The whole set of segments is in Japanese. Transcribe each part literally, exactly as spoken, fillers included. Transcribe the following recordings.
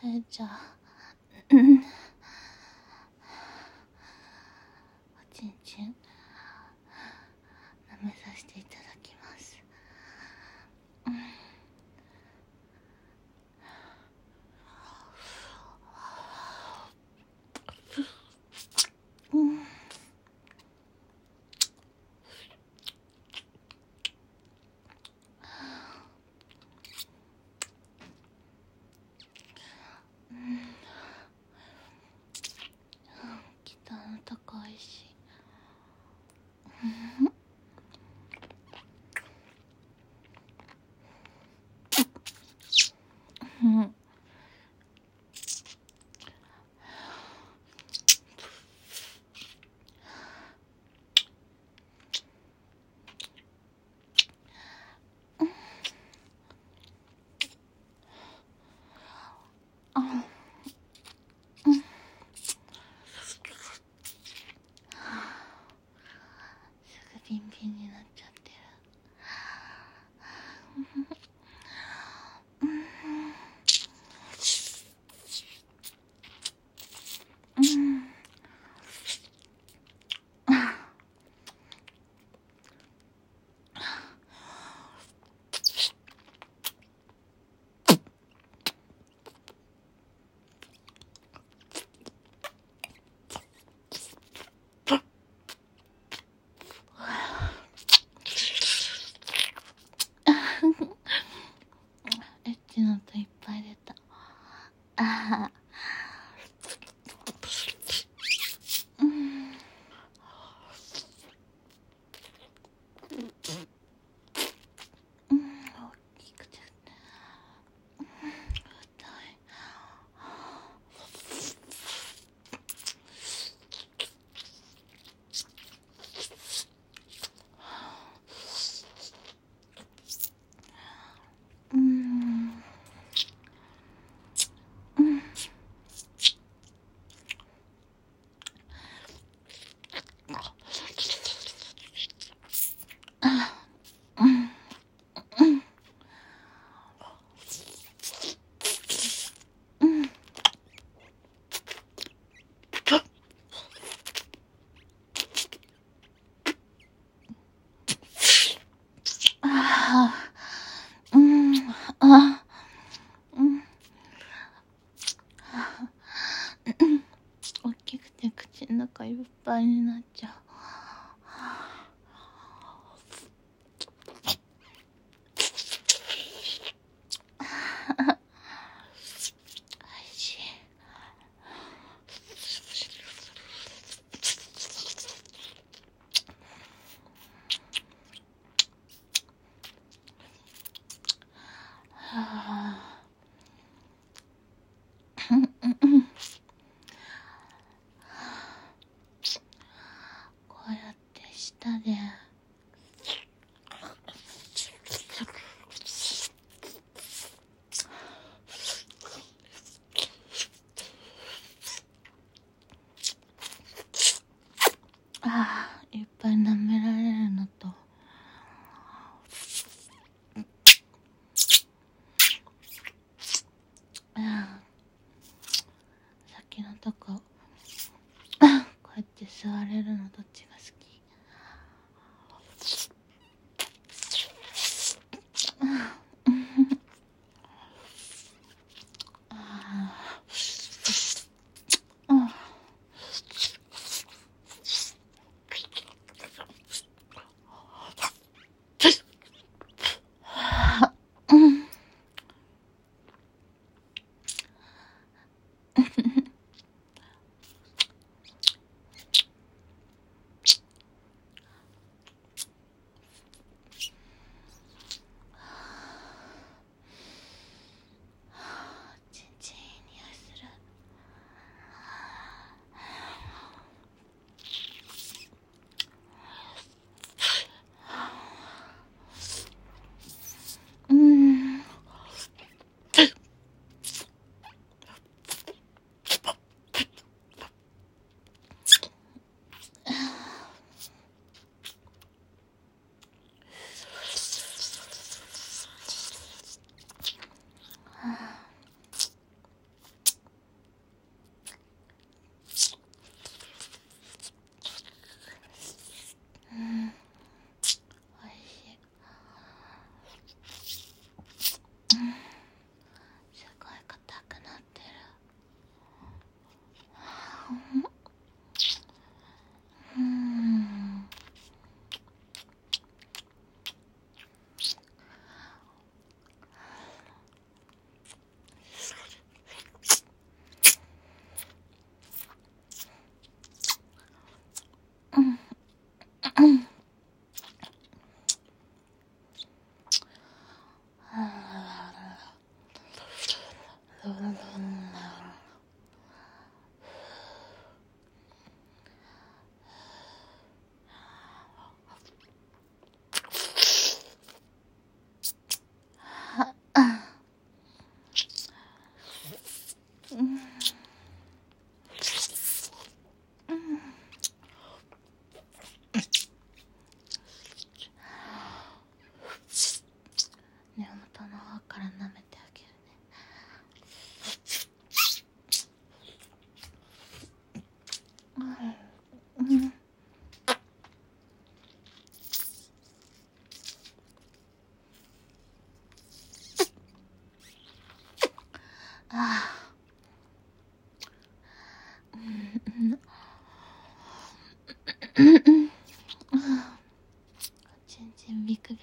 えじゃあうんおちんちん舐めさせていただきます。うん、うん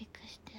びくしてる。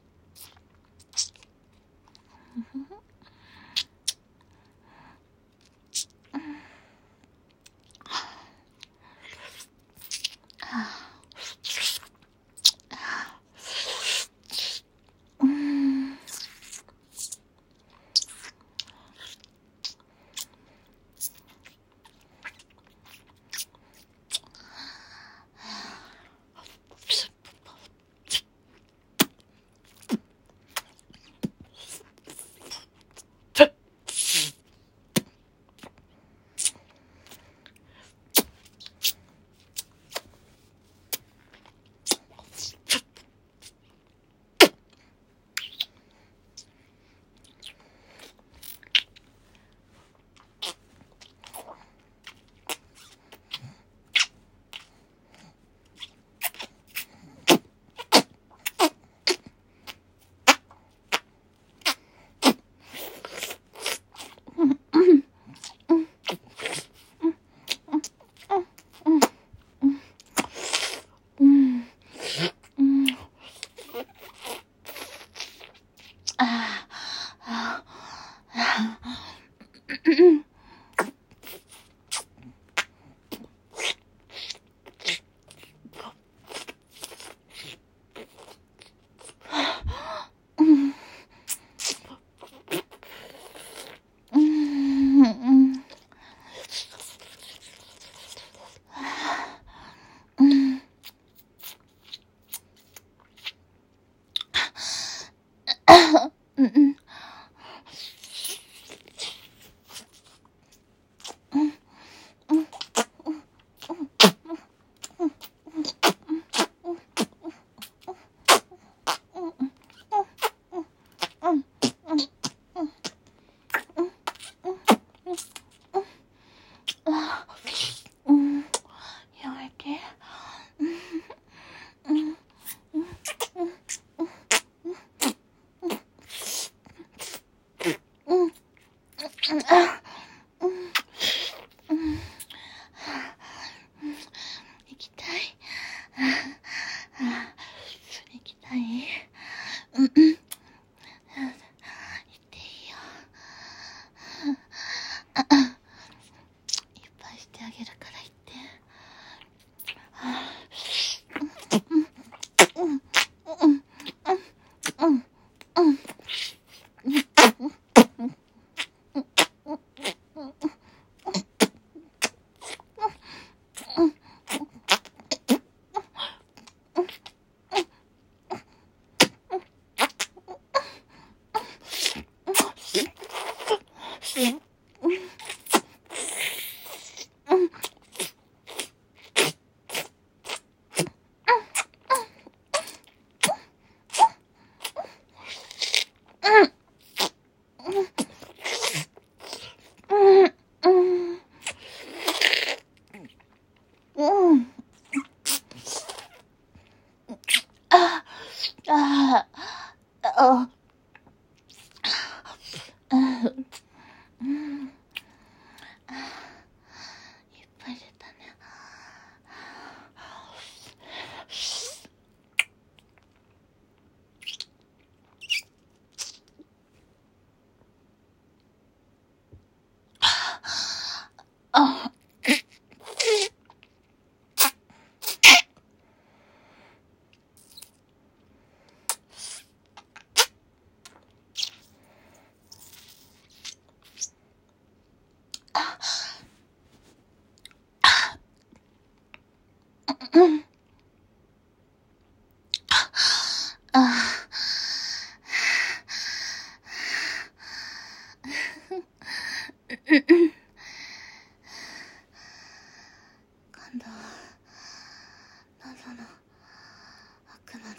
今度は喉の奥まで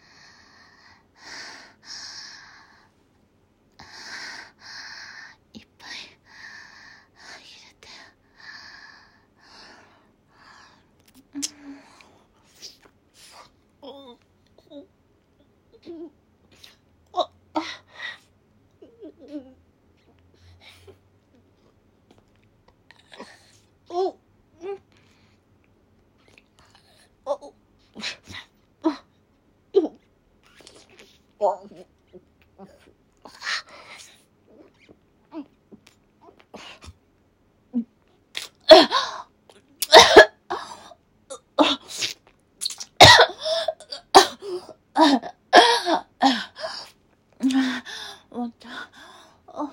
いっぱい入れて、 また、あ、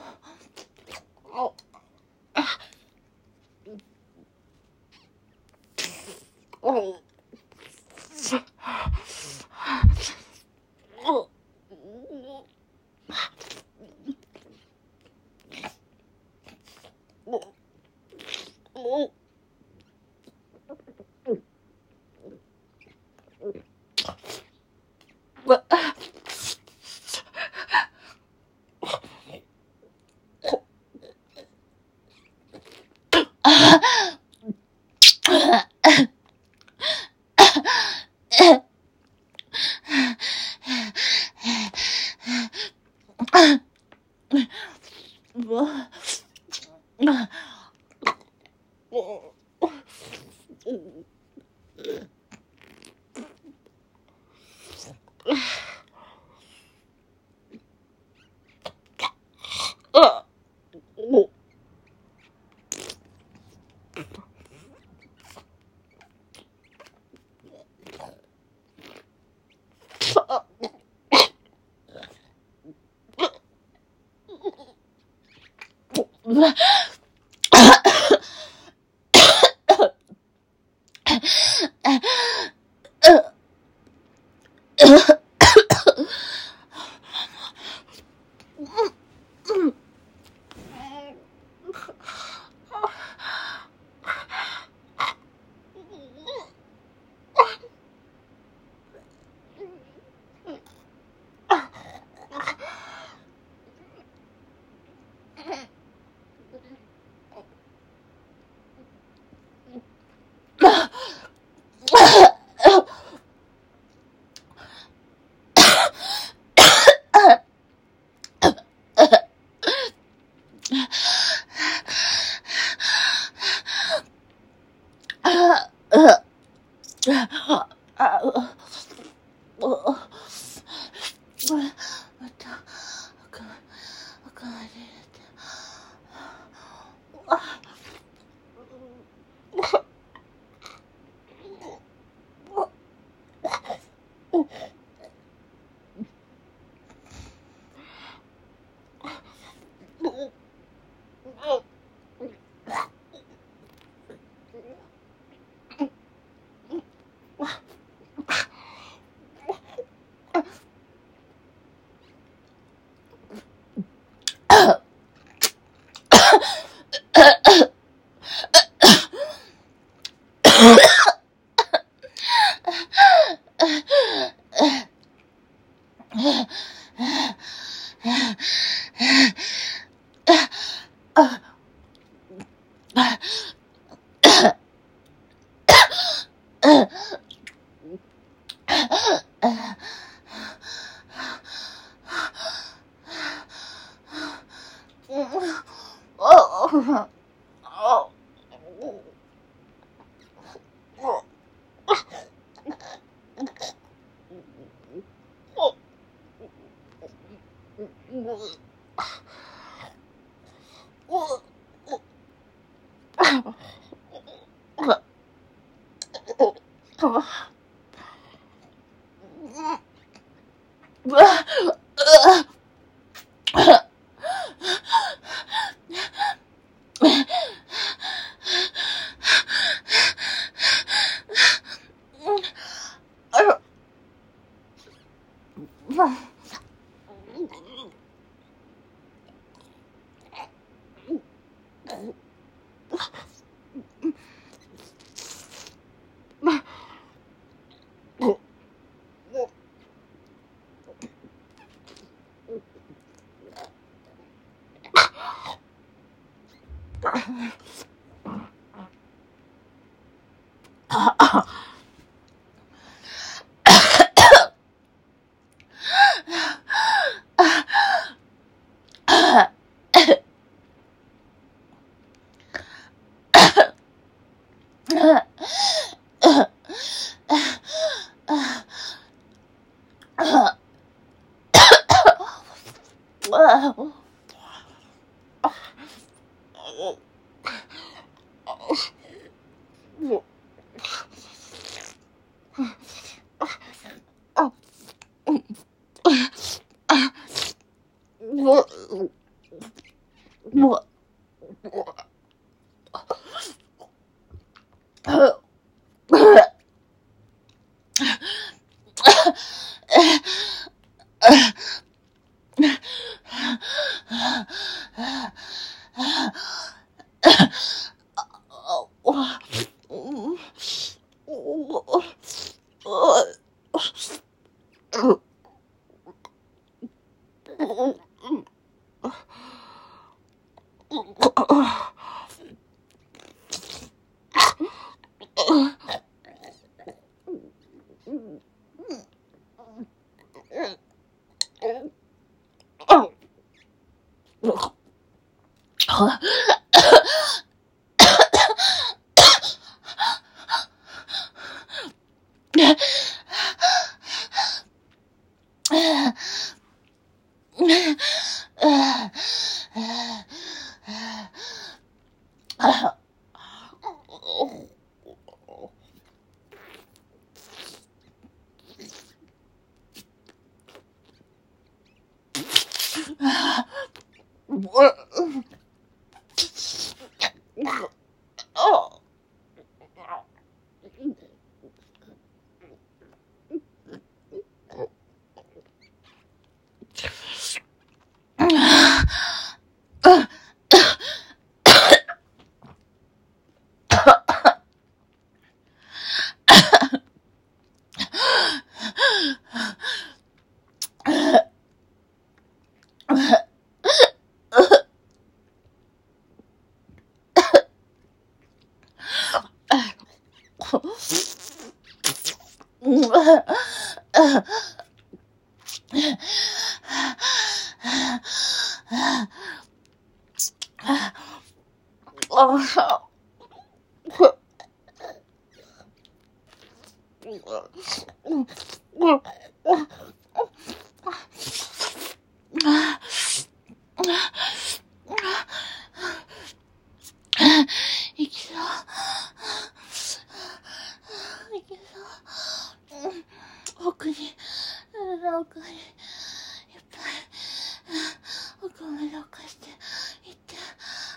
奥に、奥に、いっぱい、奥までどかしていって、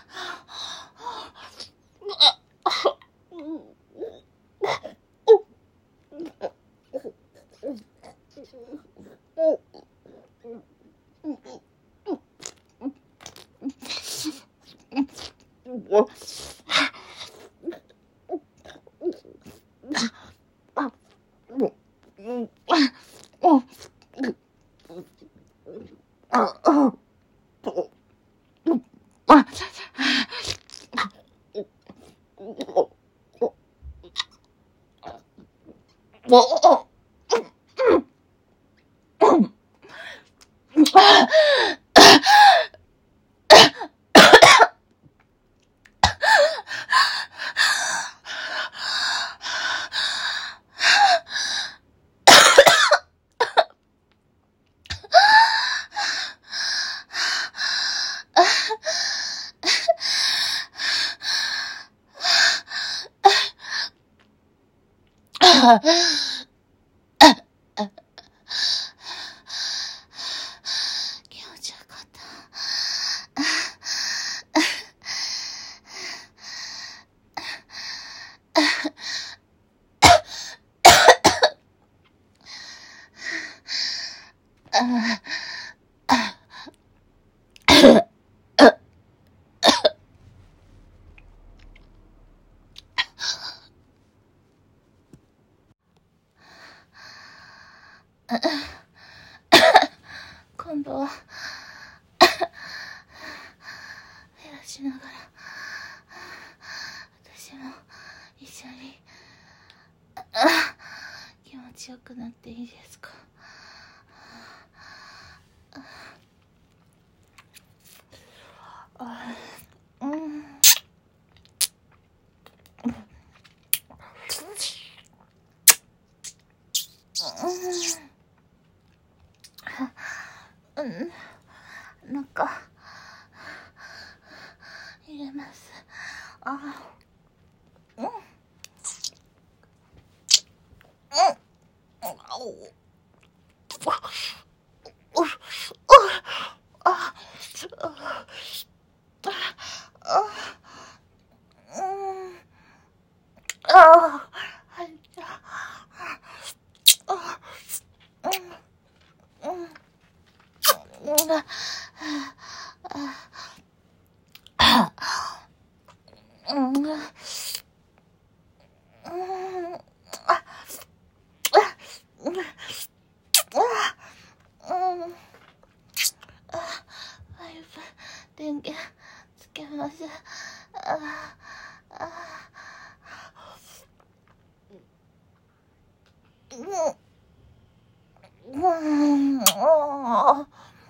気持ちよかった。今度は減らしながら私も一緒に気持ちよくなっていいですか？うん。うん、 中入れます。あうんうん電源つけます。ああうんうんあ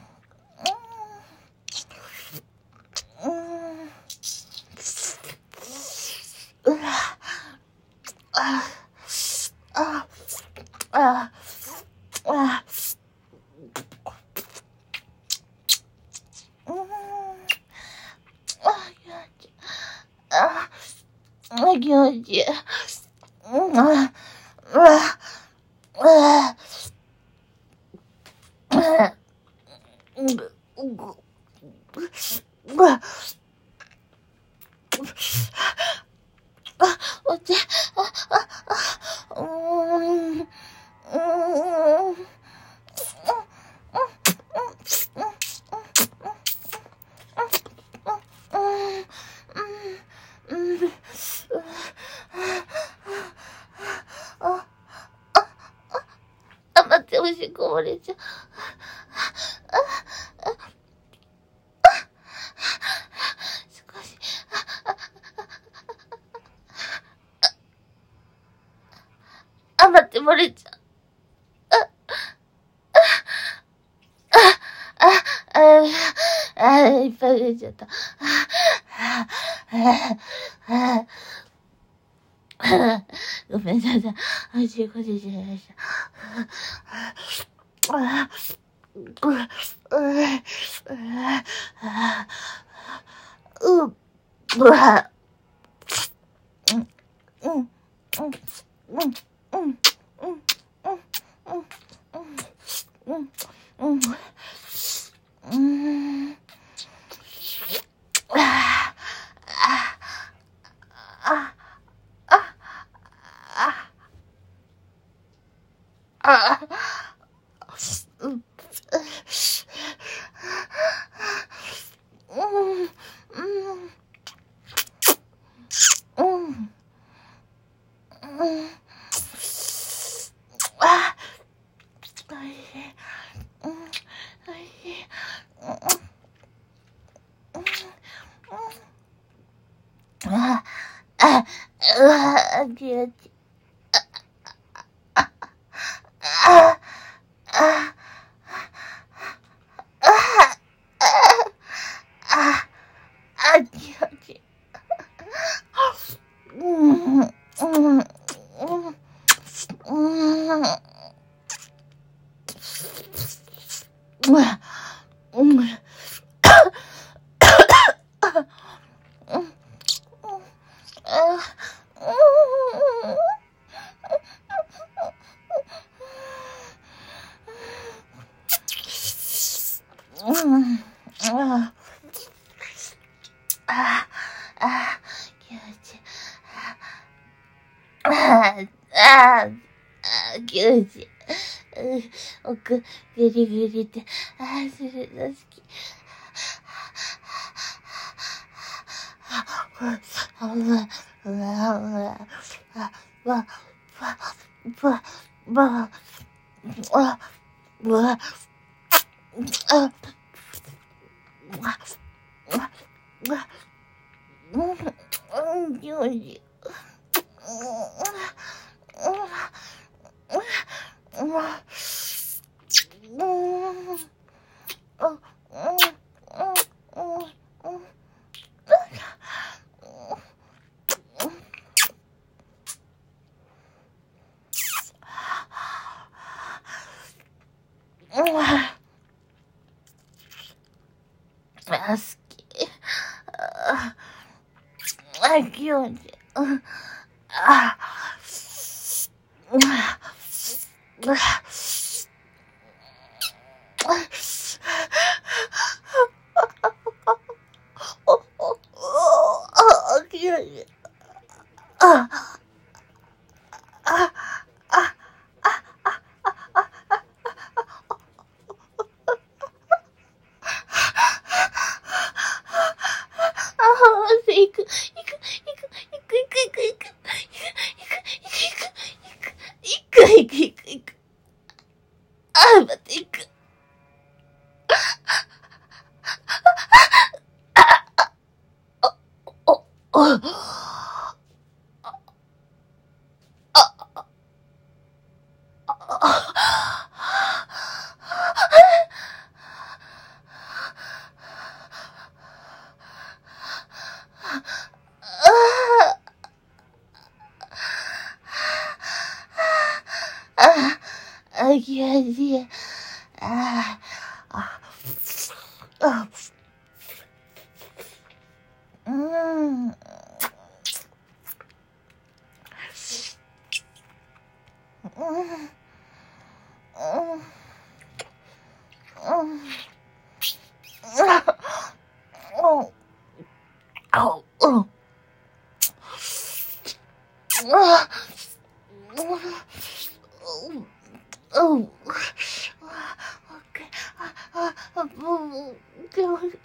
うんうわああああああ気持ちいい。うんあああお茶、あ、あ、あ、うーん、うーん、あ、待って、おしっこ漏れちゃう。少し、あ、待って、漏れちゃう。あ、あ、あ、あ、いっぱい出ちゃった。あ、あ、あ、あ、ごめんなさい。おしっこ出ちゃいました。あ、う、う、う、う、うわ、うん、うん、うん、うん、うん、うん、うん、うん、うん、うん、あ、あ、あ、あ、あ、あ、うん、うん、うん、うん、うん、あ、おいしい、うん、おいしい、うん、うん、うん、あ、あ、うわ、気持ちいい。あ、あ、あ、あ、あ、気持ちいい。うん、うん、うん、うん、うん、うん、あ、あ、気持ちいい。あ、あ、あ、気持ちいい。奥、ビリビリって、あ、するの好き。あ、うわ、うわ、うわ、あ、わ、わ、わ、わ、わ、わ、あ、わ、わ、わ、うん、うん、気持ちいい。うん、うん、 あ、好き。あ、あ、気持ちいい。あ、あ、行く、行く、行く、行く、行く、行く、行く、行く、行く、行く、行く、行く、行く、行く、行く。あ、待って、行く。お、お、お、あ、気持ちいい。ああ、あ、うん。うん。うん。うん。あ、うん。あ、うん。あ、あ、もう、気持ちいい。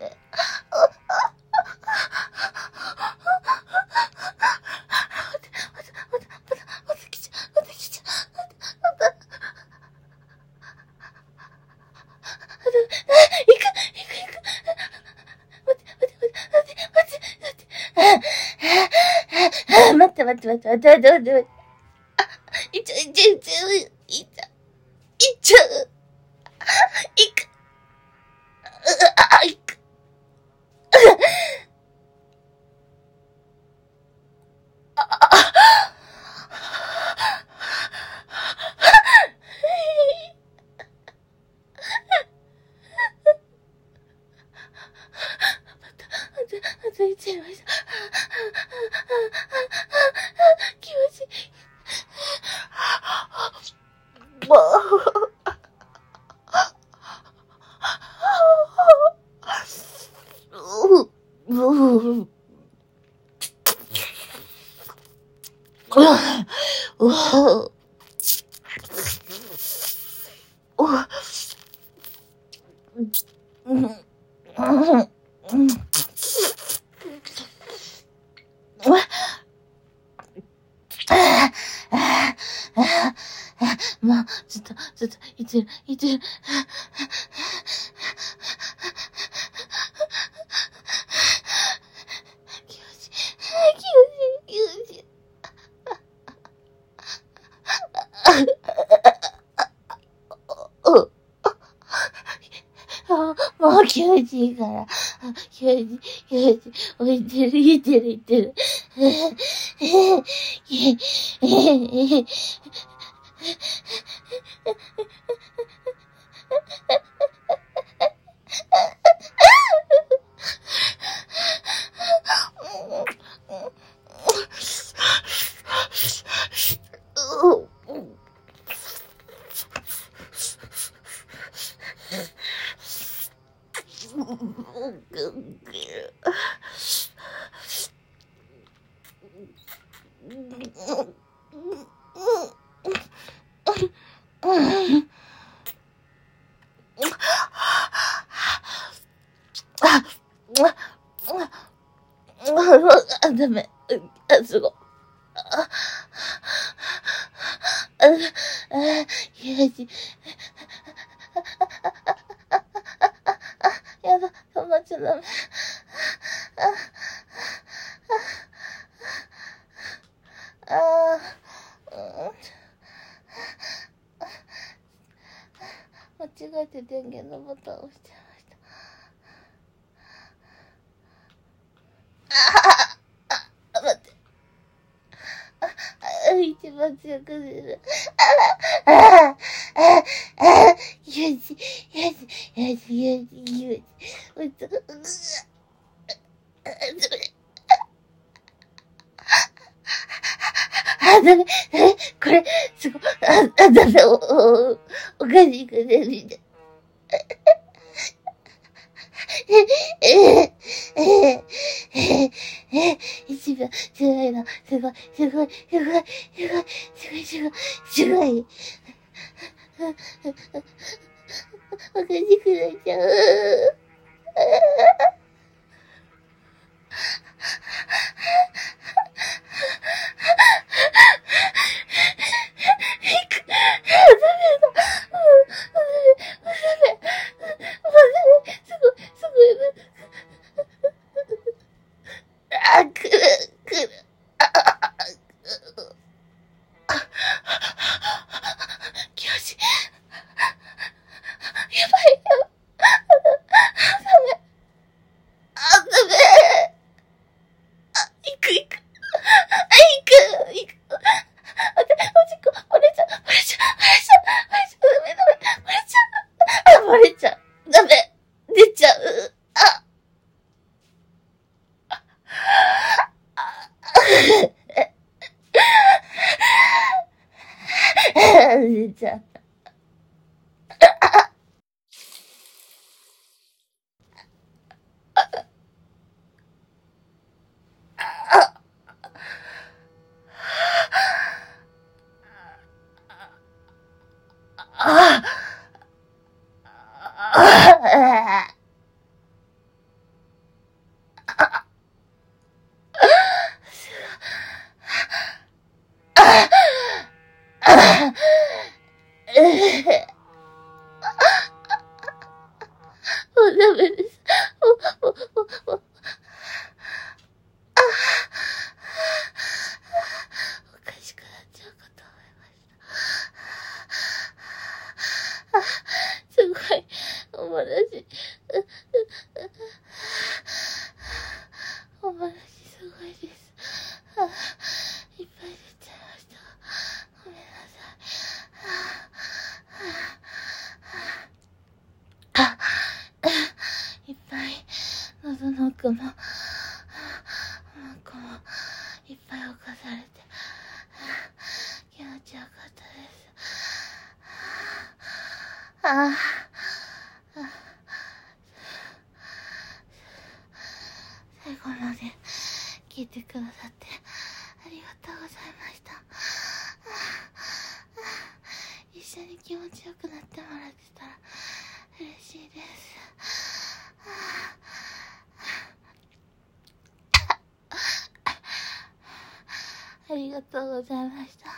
待って待って待って待って待って待って待って。いっちゃう、いっちゃう、いっちゃう、いっちゃう、いっちゃう、いく、あ、いく。あといっちゃいました。気持ちいい。もう。ううううもう、ずっと、ずっと、いってる、いってる。気持ちいい、気持ちいい、気持ちいい。もう気持ちいいから。気持ちいい、気持ちいい。置いてる、いってる、いってる。あ、ダメ。あ、すごい。あ、あ、あ、気持ちいい。やだ、止まっちゃダメ。あ、あ、間違えて電源のボタンを押しちゃいました。あ、待って。あ、一番強くする。あ、あ、あ、あ、気よし、よし、よし、よし、よし。ほんと、うわ、あ、ダメ、え、これ、すごい、あ、あ、ダメ、お、お、おかしいくね、みんな。え、え、え、え、え、一番、すごいな、すごい、すごい、すごい、すごい、すごい、すごい、すごい。おかしくなっちゃう。あ、くる、くる。あ、あ、あ、教師。やばいよ。ダメ。あ、ダメ。あ、行く行く。あ、行く、行く。あ、で、おしっこ、漏れちゃう、漏れちゃう、漏れちゃう、漏れちゃう、ダメダメ、漏れちゃう。あ、漏れちゃう。ダメ。出ちゃう。あ、出ちゃった。ああもうダメです。もう、もう、もう、もう。おかしくなっちゃうかと思いました。あ、すごい。おもらし。おもらしすごいです。あ、いっぱい出ちゃいました。ごめんなさい。あ、いっぱい喉の奥も、奥もいっぱい侵されて気持ちよかったです。ああ、最後まで聞いてくださってありがとうございました。一緒に気持ちよくなってもらってたら嬉しいです。ありがとうございました。